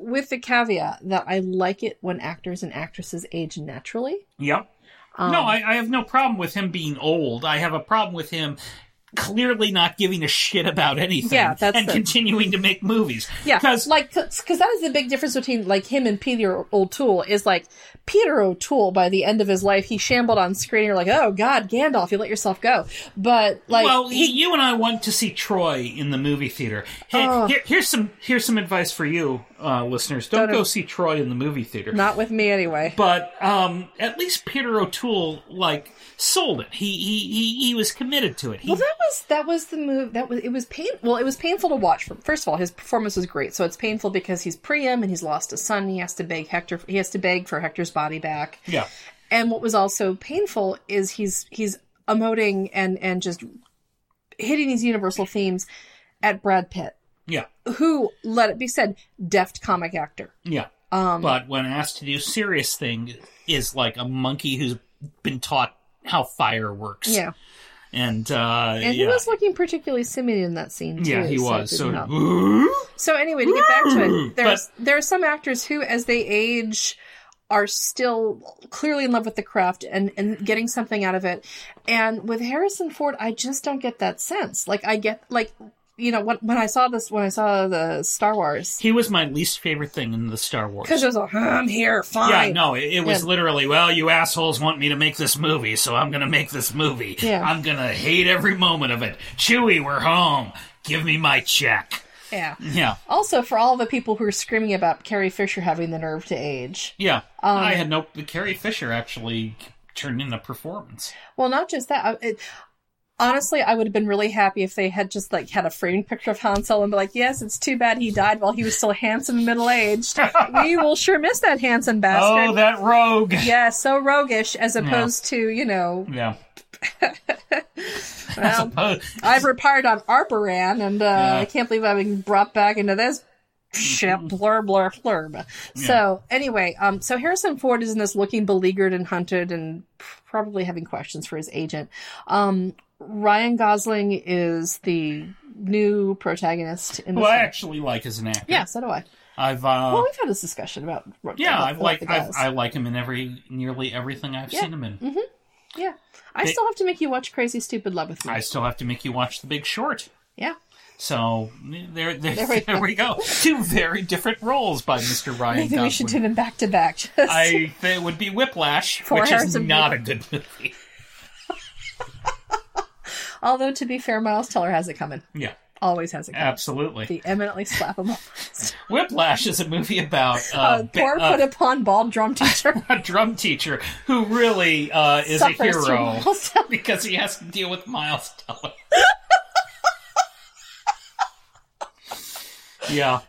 with the caveat that I like it when actors and actresses age naturally. Yep. Um, no, I, I have no problem with him being old. I have a problem with him clearly not giving a shit about anything, yeah, that's and the... continuing to make movies. Yeah, because like because that is the big difference between like him and Peter O'Toole. Is like Peter O'Toole by the end of his life, he shambled on screen. You're like, oh God, Gandalf, you let yourself go. But like, well, he... you and I went to see Troy in the movie theater. Hey, oh. here, here's some here's some advice for you, uh, listeners. Don't, Don't go see Troy in the movie theater. Not with me anyway. But um, at least Peter O'Toole like sold it. He he he, he was committed to it. He... Well, that was that was the move. That was it was pain. Well, it was painful to watch. First of all, his performance was great. So it's painful because he's Priam and he's lost a son. He has to beg Hector. He has to beg for Hector's body back. Yeah. And what was also painful is he's he's emoting and and just hitting these universal themes at Brad Pitt. Yeah. Who, let it be said, deft comic actor. Yeah. Um, but when asked to do serious thing, is like a monkey who's been taught how fire works. Yeah. And uh, and he yeah. was looking particularly simian in that scene too. Yeah, he so was. So, so anyway, to get back to it, there's but, there are some actors who, as they age, are still clearly in love with the craft and, and getting something out of it. And with Harrison Ford, I just don't get that sense. Like I get like. You know, when, when I saw this, when I saw the Star Wars... He was my least favorite thing in the Star Wars. Because it was like, I'm here, fine. Yeah, no, it, it was yeah. literally, well, you assholes want me to make this movie, so I'm going to make this movie. Yeah. I'm going to hate every moment of it. Chewie, we're home. Give me my check. Yeah. Yeah. Also, for all the people who are screaming about Carrie Fisher having the nerve to age. Yeah. Um, I had no... Carrie Fisher actually turned in a performance. Well, not just that. It, Honestly, I would have been really happy if they had just, like, had a framed picture of Han Solo and be like, yes, it's too bad he died while he was still handsome and middle-aged. We will sure miss that handsome bastard. Oh, that rogue. Yeah, so roguish, as opposed yeah. to, you know... Yeah. Well, I've retired on Arparan, and uh, yeah. I can't believe I'm being brought back into this shit, blur, blur, blurb. Yeah. So, anyway, um, so Harrison Ford is in this looking beleaguered and hunted and probably having questions for his agent. Um... Ryan Gosling is the new protagonist in the Who film. I actually like as an actor. Yeah, so do I. I've uh, well, we've had this discussion about yeah, about I've like I've, I like him in every nearly everything I've yeah. seen him in. Mm-hmm. Yeah, I they, still have to make you watch Crazy Stupid Love with Me. I still have to make you watch The Big Short. Yeah. So there, there, there, we, there we go. Two very different roles by Mister Ryan Maybe Gosling. we should do them back to back. Just I it would be Whiplash, which Harrison is not a good movie. Although, to be fair, Miles Teller has it coming. Yeah. Always has it coming. Absolutely. The eminently slappable. Whiplash is a movie about... Uh, uh, poor uh, put-upon bald drum teacher. A drum teacher who really uh, is Suffers a hero because he has to deal with Miles Teller. Yeah.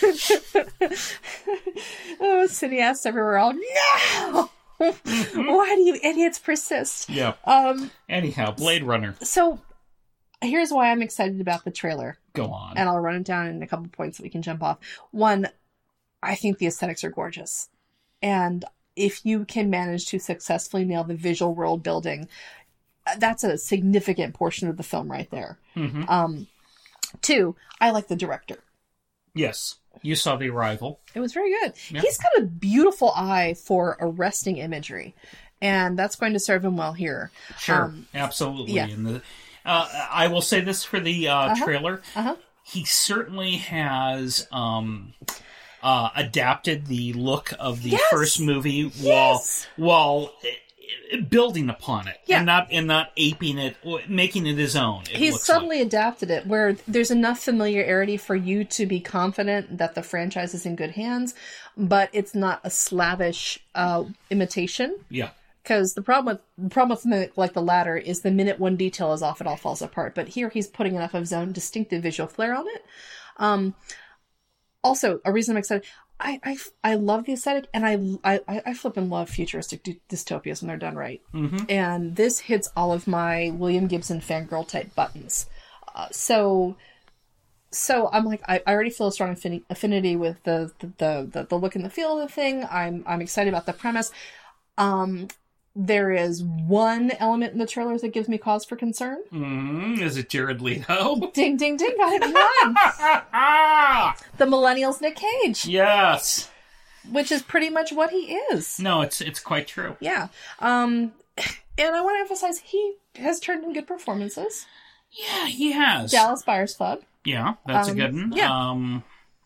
Oh, cineasts everywhere all, no! Mm-hmm. Why do you idiots persist? Yeah. Um. Anyhow, Blade Runner. So, here's why I'm excited about the trailer. Go on. And I'll run it down in a couple points that we can jump off. One, I think the aesthetics are gorgeous. And if you can manage to successfully nail the visual world building, that's a significant portion of the film right there. Mm-hmm. Um. Two, I like the director. Yes. You saw The Arrival. It was very good. Yeah. He's got a beautiful eye for arresting imagery, and that's going to serve him well here. Sure, um, absolutely. Yeah. And the, uh, I will say this for the uh, uh-huh. trailer. Uh-huh. He certainly has um, uh, adapted the look of the yes! first movie yes! while while building upon it, yeah. and not and not aping it, making it his own. It He's subtly like. adapted it, where there's enough familiarity for you to be confident that the franchise is in good hands, but it's not a slavish uh, imitation. Yeah. Because the problem with the problem with something like the latter is the minute one detail is off, it all falls apart. But here he's putting enough of his own distinctive visual flair on it. Um, also, a reason I'm excited. I, I, I love the aesthetic, and I, I, I flip and love futuristic dy- dystopias when they're done right. Mm-hmm. And this hits all of my William Gibson fangirl type buttons. Uh, so, so I'm like, I, I already feel a strong affini- affinity with the the, the the the look and the feel of the thing. I'm I'm excited about the premise. Um, there is one element in the trailers that gives me cause for concern. Mm, is it Jared Leto? Ding, ding, ding. Got it one. The Millennials Nick Cage. Yes. Which is pretty much what he is. No, it's it's quite true. Yeah. Um, and I want to emphasize he has turned in good performances. Yeah, he has. Dallas Buyers Club. Yeah, that's Um, a good one. yeah. Um,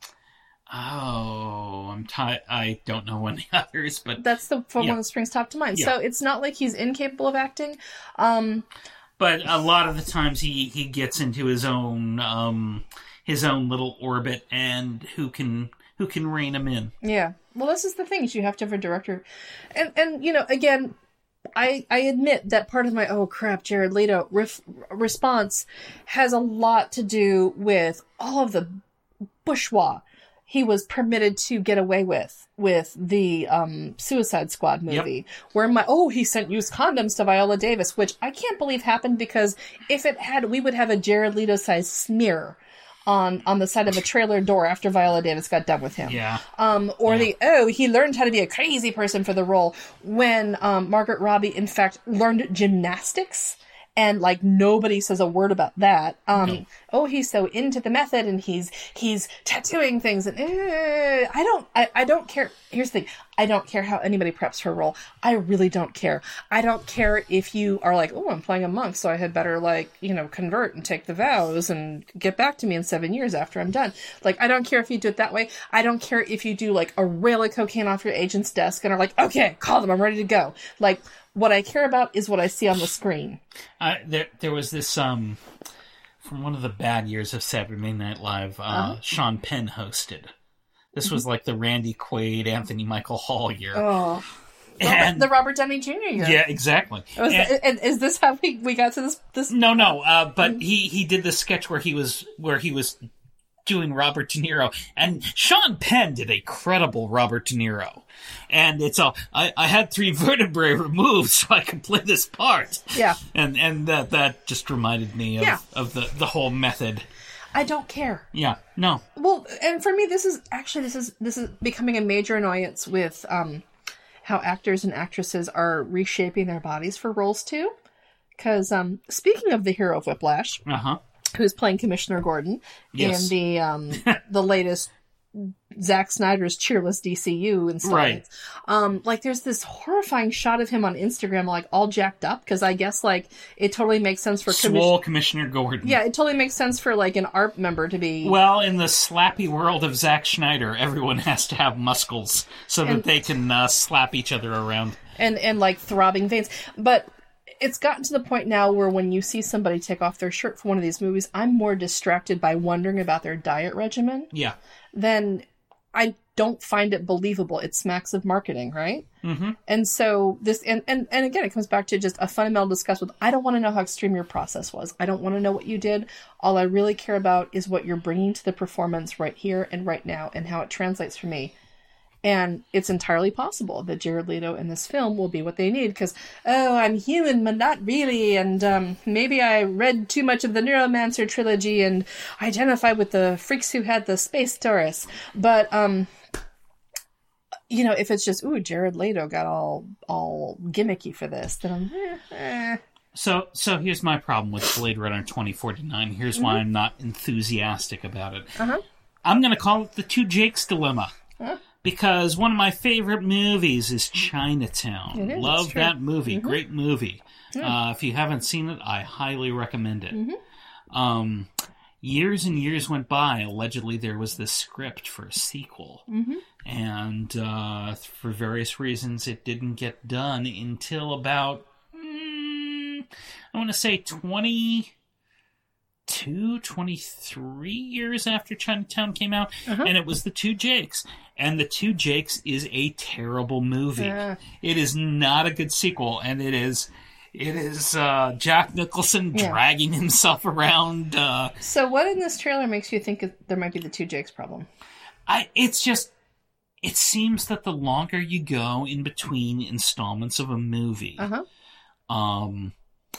oh, I'm ti- I don't know when the others, but That's the one Yeah. that springs top to mind. Yeah. So it's not like he's incapable of acting. Um, but a lot of the times he, he gets into his own um his own little orbit, and who can who can rein him in. yeah. Well, this is the thing. Is you have to have a director. And, and you know, again, I, I admit that part of my, oh crap, Jared Leto ref, response has a lot to do with all of the bourgeois he was permitted to get away with, with the um, Suicide Squad movie. Yep. Where my, oh, he sent used condoms to Viola Davis, which I can't believe happened, because if it had, we would have a Jared Leto-sized smear on on the side of a trailer door after Viola Davis got done with him. Yeah. Um, or Yeah. the, oh, he learned how to be a crazy person for the role, when um, Margaret Robbie, in fact, learned gymnastics, and, like, nobody says a word about that. Um, No. Oh, he's so into the method, and he's he's tattooing things, and eh, I don't, I, I don't care. Here's the thing. I don't care how anybody preps for a role. I really don't care. I don't care if you are like, oh, I'm playing a monk, so I had better, like, you know, convert and take the vows and get back to me in seven years after I'm done. Like, I don't care if you do it that way. I don't care if you do, like, a rail of cocaine off your agent's desk and are like, okay, call them, I'm ready to go. Like, what I care about is what I see on the screen. Uh, there there was this um from one of the bad years of Saturday Night Live. Uh, Uh-huh. Sean Penn hosted. This was like the Randy Quaid, Anthony Michael Hall year. Oh. and The Robert Downey Junior year. yeah, exactly. Was And- that- and is this how we, we got to this? this? No, no. Uh, but he, he did this sketch where he was where he was doing Robert De Niro, and Sean Penn did a credible Robert De Niro. And it's all I, I had three vertebrae removed so I could play this part. Yeah. And and that that just reminded me of, Yeah. of the, the whole method. I don't care. Yeah. No. Well, and for me, this is actually this is this is becoming a major annoyance with um, how actors and actresses are reshaping their bodies for roles too. Because um, speaking of the hero of Whiplash, Uh huh. who's playing Commissioner Gordon Yes. in the um, the latest Zack Snyder's Cheerless D C U installment. Right. Um, like, there's this horrifying shot of him on Instagram, like, all jacked up, because I guess, like, it totally makes sense for commission- Swole Commissioner Gordon. Yeah, it totally makes sense for, like, an A R P member to be... Well, in the slappy world of Zack Schneider, everyone has to have muscles so that And- they can uh, slap each other around. and, and, like, throbbing veins. But it's gotten to the point now where when you see somebody take off their shirt for one of these movies, I'm more distracted by wondering about their diet regimen Yeah. than... I don't find it believable. It smacks of marketing, right? Mm-hmm. And so this, and, and, and again, it comes back to just a fundamental discussion with, I don't want to know how extreme your process was. I don't want to know what you did. All I really care about is what you're bringing to the performance right here and right now, and how it translates for me. And it's entirely possible that Jared Leto in this film will be what they need, because, oh, I'm human, but not really, and um, maybe I read too much of the Neuromancer trilogy and identify with the freaks who had the space Taurus. But, um, you know, if it's just, ooh, Jared Leto got all all gimmicky for this, then I'm, eh, eh. So, so here's my problem with Blade Runner twenty forty-nine. Here's Mm-hmm. why I'm not enthusiastic about it. Uh-huh. I'm going to call it the Two Jakes dilemma. Huh? Because one of my favorite movies is Chinatown. It is, Love it's true. that movie. Mm-hmm. Great movie. Uh, if you haven't seen it, I highly recommend it. Mm-hmm. Um, years and years went by. Allegedly, there was this script for a sequel. Mm-hmm. And uh, for various reasons, it didn't get done until about, mm, I want to say twenty-two, twenty-three years after Chinatown came out. Uh-huh. And it was The Two Jakes. And The Two Jakes is a terrible movie. Yeah. It is not a good sequel, and it is... It is uh, Jack Nicholson Yeah. dragging himself around. Uh, So what in this trailer makes you think it- there might be the two Jakes problem? I. It's just. It seems that the longer you go in between installments of a movie, Uh-huh. um,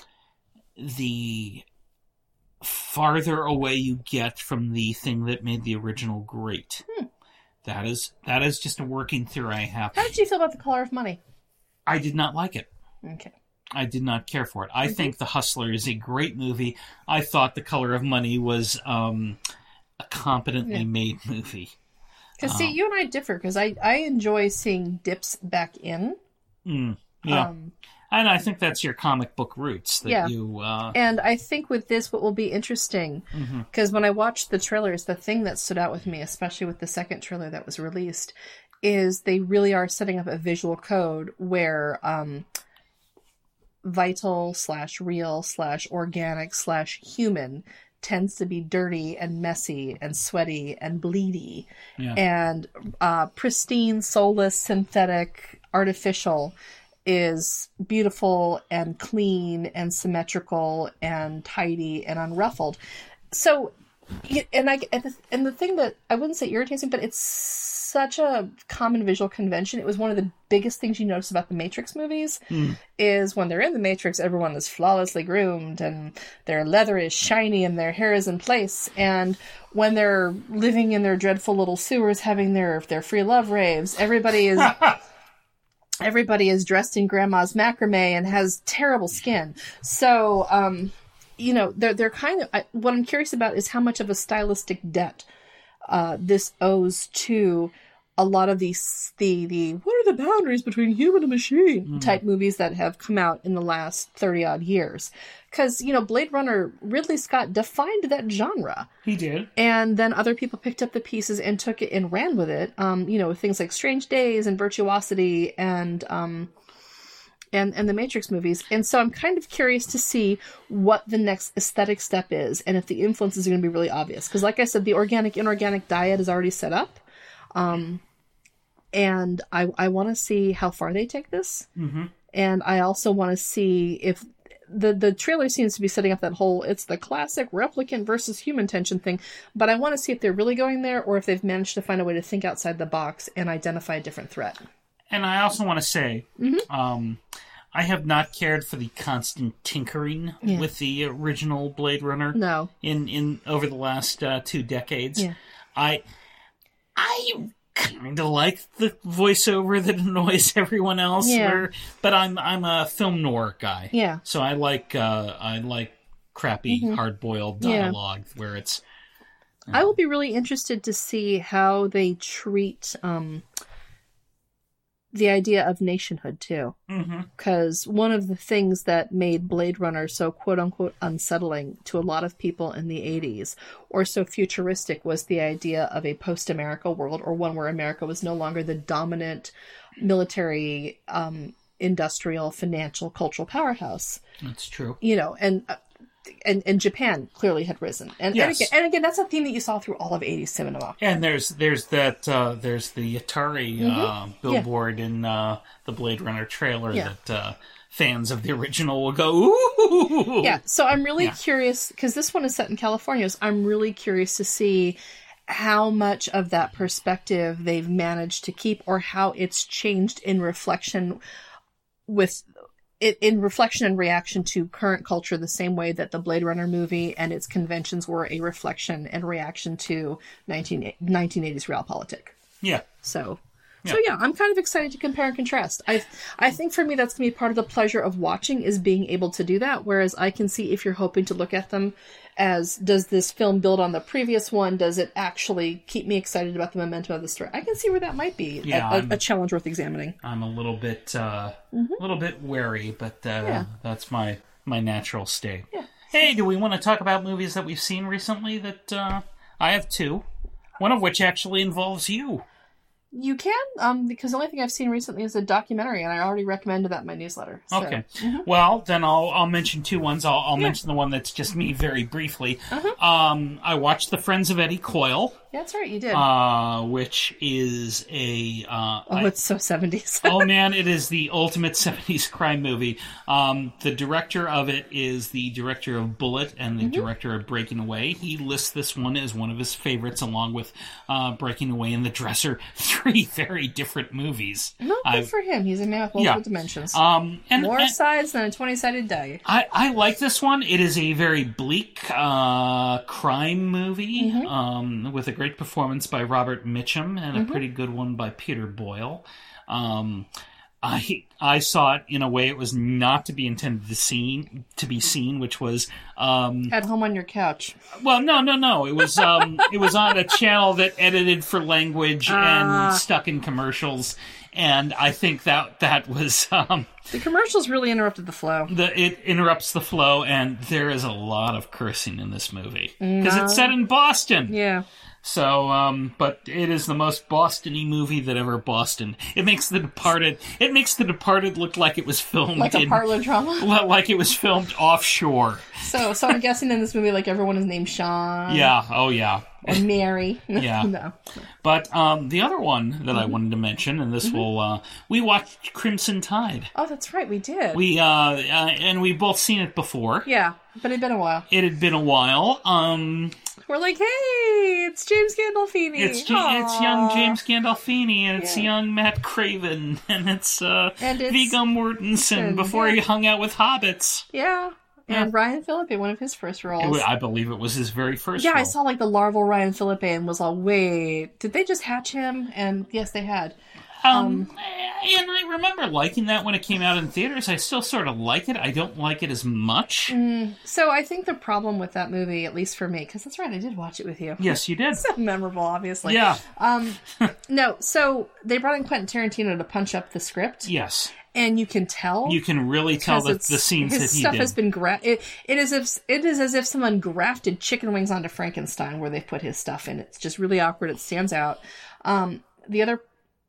the farther away you get from the thing that made the original great. Hmm. That is that is just a working theory I have. How did you feel about The Color of Money? I did not like it. Okay. I did not care for it. I mm-hmm. think The Hustler is a great movie. I thought The Color of Money was um, a competently yeah. made movie. Because, um, see, you and I differ, because I, I enjoy seeing dips back in. Mm, yeah. Um, and I think that's your comic book roots. That yeah. you, uh... And I think with this, what will be interesting, because mm-hmm. when I watched the trailers, the thing that stood out with me, especially with the second trailer that was released, is they really are setting up a visual code where... Um, vital slash real slash organic slash human tends to be dirty and messy and sweaty and bleedy yeah. and uh, pristine, soulless, synthetic, artificial is beautiful and clean and symmetrical and tidy and unruffled. So, and I and the, and the thing that I wouldn't say irritates me, but it's such a common visual convention. It was one of the biggest things you notice about the Matrix movies mm. is when they're in the Matrix, everyone is flawlessly groomed and their leather is shiny and their hair is in place. And when they're living in their dreadful little sewers, having their, their free love raves, everybody is, everybody is dressed in grandma's macrame and has terrible skin. So, um, you know, they're, they're kind of, I, what I'm curious about is how much of a stylistic debt Uh, this owes to a lot of these, the, the, what are the boundaries between human and machine mm. type movies that have come out in the last thirty odd years. Because, you know, Blade Runner, Ridley Scott defined that genre. He did. And then other people picked up the pieces and took it and ran with it. Um, you know, with things like Strange Days and Virtuosity and, um, and, and the Matrix movies. And so I'm kind of curious to see what the next aesthetic step is and if the influences are going to be really obvious. Because like I said, the organic-inorganic diet is already set up. Um, and I, I want to see how far they take this. Mm-hmm. And I also want to see if... The, the trailer seems to be setting up that whole, it's the classic replicant versus human tension thing. But I want to see if they're really going there or if they've managed to find a way to think outside the box and identify a different threat. And I also want to say, mm-hmm. um, I have not cared for the constant tinkering yeah. with the original Blade Runner. No. In, in over the last uh, two decades. Yeah. I I kind of like the voiceover that annoys everyone else. Yeah. Where, but I'm I'm a film noir guy. Yeah. So I like uh, I like crappy mm-hmm. hard boiled dialogue yeah. where it's. Uh, I will be really interested to see how they treat. Um, the idea of nationhood, too. Because mm-hmm. one of the things that made Blade Runner so quote-unquote unsettling to a lot of people in the eighties, or so futuristic, was the idea of a post-America world, or one where America was no longer the dominant military, um, industrial, financial, cultural powerhouse. That's true. You know, and... Uh, And, and Japan clearly had risen, and, yes. and, again, and again, that's a theme that you saw through all of eighties cinema. And there's there's that uh, there's the Atari mm-hmm. uh, billboard yeah. in uh, the Blade Runner trailer yeah. that uh, fans of the original will go ooh. Yeah, so I'm really yeah. curious because this one is set in California. So I'm really curious to see how much of that perspective they've managed to keep, or how it's changed in reflection with. It, in reflection and reaction to current culture, the same way that the Blade Runner movie and its conventions were a reflection and reaction to nineteen, nineteen eighties realpolitik. Yeah. So, yeah. so yeah, I'm kind of excited to compare and contrast. I, I think for me that's going to be part of the pleasure of watching, is being able to do that. Whereas I can see if you're hoping to look at them as, does this film build on the previous one? Does it actually keep me excited about the momentum of the story? I can see where that might be yeah, a, a, a challenge worth examining. I'm a little bit, uh, mm-hmm. a little bit wary, but uh, yeah. that's my, my natural state. Yeah. Hey, do we want to talk about movies that we've seen recently? That uh, I have two, one of which actually involves you. You can, um, because the only thing I've seen recently is a documentary, and I already recommended that in my newsletter. So. Okay. Mm-hmm. Well, then I'll I'll mention two ones. I'll, I'll yeah. mention the one that's just me very briefly. Uh-huh. Um, I watched The Friends of Eddie Coyle. Yeah, that's right, you did. Uh, which is a... Uh, oh, I, it's so seventies. Oh, man, it is the ultimate seventies crime movie. Um, the director of it is the director of Bullet and the mm-hmm. director of Breaking Away. He lists this one as one of his favorites, along with uh, Breaking Away and The Dresser. Three very different movies. No, good I've, for him. He's a man with multiple yeah. dimensions. Um, and, More and, sides than a twenty-sided die. I, I like this one. It is a very bleak uh, crime movie mm-hmm. um, with a great performance by Robert Mitchum and a mm-hmm. pretty good one by Peter Boyle. Um, I I saw it in a way it was not to be intended to seen to be seen, which was um, at home on your couch. Well, no, no, no. It was um, it was on a channel that edited for language Uh. and stuck in commercials, and I think that that was um, The commercials really interrupted the flow. the it interrupts the flow, and there is a lot of cursing in this movie because No. it's set in Boston. Yeah. So, um, but it is the most Boston-y movie that ever Boston. It makes The Departed. It makes The Departed look like it was filmed Like a in, parlor drama. like it was filmed offshore. So, so I'm guessing in this movie, like everyone is named Sean. Yeah. Oh, yeah. Or Mary. Yeah. No. But um, the other one that I wanted to mention, and this Mm-hmm. will, uh, we watched Crimson Tide. Oh, that's right, we did. We uh, uh, and we both seen it before. Yeah, but it'd been a while. It had been a while. Um, We're like, hey, it's James Gandolfini. it's Ja- it's young Aw. James Gandolfini, and it's Yeah. young Matt Craven, and it's uh, And it's- Viggo Mortensen and- before yeah. he hung out with hobbits. Yeah. And Yeah. Ryan Phillippe, one of his first It roles. wa- I believe it was his very first. yeah, I role. saw like the larval Ryan Phillippe and was all, wait, did they just hatch him? And yes, they had. Um, and I remember liking that when it came out in theaters. I still sort of like it. I don't like it as much. So I think the problem with that movie, at least for me, because that's right, I did watch it with you. Yes, you did. So memorable, obviously. Yeah. Um, no, so they brought in Quentin Tarantino to punch up the script, Yes. and you can tell You can really tell because the, it's- the scenes his that he stuff did. has been gra- it, it is if it is as if someone grafted chicken wings onto Frankenstein, where they put his stuff in. It's just really awkward. It stands out. Um, the other,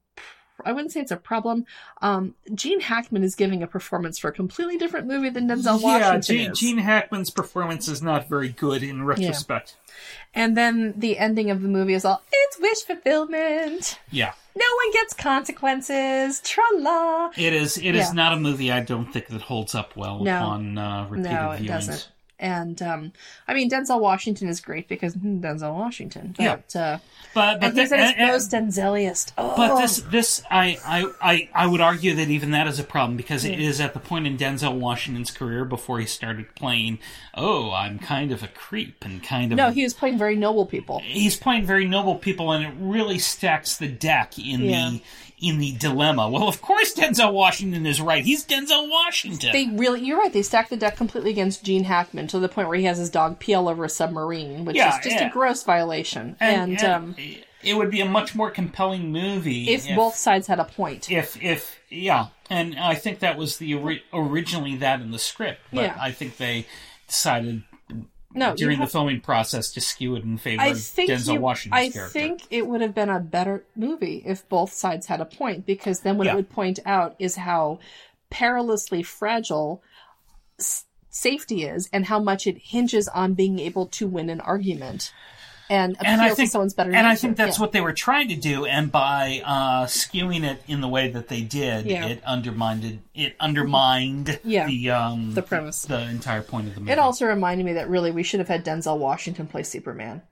I wouldn't say it's a problem. Um, Gene Hackman is giving a performance for a completely different movie than Denzel yeah, Washington Gene, is. Gene Hackman's performance is not very good in retrospect. And then the ending of the movie is all, it's wish fulfillment. Yeah. No one gets consequences. Tra-la. It is It is Yeah. not a movie I don't think that holds up well No. upon uh, repeated No, it viewings. doesn't. And, um, I mean, Denzel Washington is great because hmm, Denzel Washington. But, uh, But, but, and he's the- at his and- and- most Denzeliest. Oh. but this, this I, I, I, I would argue that even that is a problem because it is at the point in Denzel Washington's career before he started playing, oh, I'm kind of a creep and kind of... No, he was playing very noble people. He's playing very noble people, and it really stacks the deck in Yeah. the in the dilemma. Well, of course Denzel Washington is right. He's Denzel Washington. They really, you're right, they stacked the deck completely against Gene Hackman to the point where he has his dog pee all over a submarine, which Yeah, is just yeah. a gross violation. And, and, and um, it would be a much more compelling movie if, both sides had a point. If if yeah, and I think that was the ori- originally that in the script, but Yeah. I think they decided No, you during the have- filming process to skew it in favor I of think Denzel you- Washington's I character. think it would have been a better movie if both sides had a point, because then what Yeah. it would point out is how perilously fragile s- safety is and how much it hinges on being able to win an argument and appeal and I think to someone's better and I nature. think that's Yeah. what they were trying to do, and by uh, skewing it in the way that they did, Yeah. it undermined it undermined Yeah. the um, The premise. the entire point of the movie. It also reminded me that really we should have had Denzel Washington play Superman.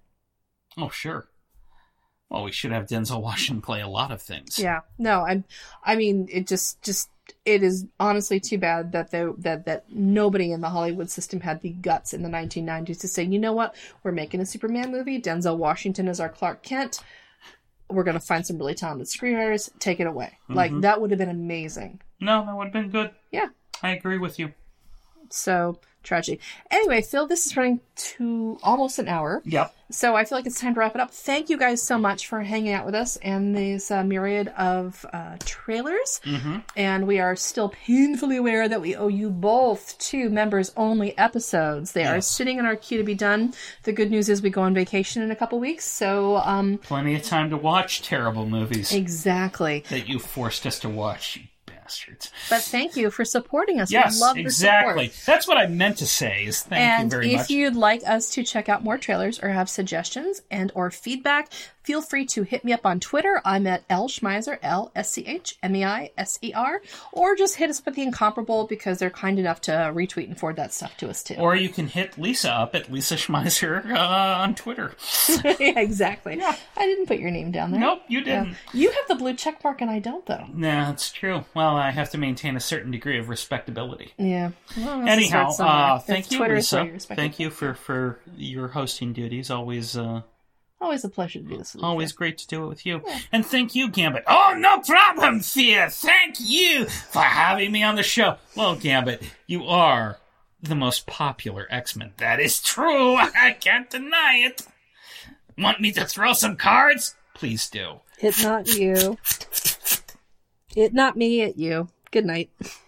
oh sure. Well, we should have Denzel Washington play a lot of things. Yeah. No, I I mean it just just it is honestly too bad that they, that that nobody in the Hollywood system had the guts in the nineteen nineties to say, you know what, we're making a Superman movie. Denzel Washington is our Clark Kent. We're going to find some really talented screenwriters. Take it away. Like, that would have been amazing. No, that would have been good. Yeah. I agree with you. So tragic. Anyway, Phil, this is running to almost an hour. Yep. So I feel like it's time to wrap it up. Thank you guys so much for hanging out with us and these uh, myriad of uh, trailers. Mm-hmm. And we are still painfully aware that we owe you both two members-only episodes. They are Yes. sitting in our queue to be done. The good news is we go on vacation in a couple weeks, so um, Plenty of time to watch terrible movies exactly. that you forced us to watch, you bastards. But thank you for supporting us. Yes, we love the exactly. support. That's what I meant to say, is thank And you very if much. you'd like us to check out more trailers or have suggestions and or feedback, feel free to hit me up on Twitter. I'm at L Schmeiser, L S C H M E I S E R, or just hit us up at The Incomparable because they're kind enough to retweet and forward that stuff to us too. Or you can hit Lisa up at Lisa Schmeiser uh, on Twitter. Yeah, exactly. I didn't put your name down there. Nope, you Yeah. didn't. You have the blue check mark and I don't, though. No, that's true. Well, I have to maintain a certain degree of respectability. Yeah. Well, that's Anyhow, start somewhere. uh, If thank you, Twitter is where Lisa. you're respected. Thank you for, for your hosting duties. Always uh, Always a pleasure to do this with you. Always great to do it with you. Yeah. And thank you, Gambit. Oh, no problem, Thea. Thank you for having me on the show. Well, Gambit, you are the most popular X-Men. That is true. I can't deny it. Want me to throw some cards? Please do. It not you. It not me, it you. Good night.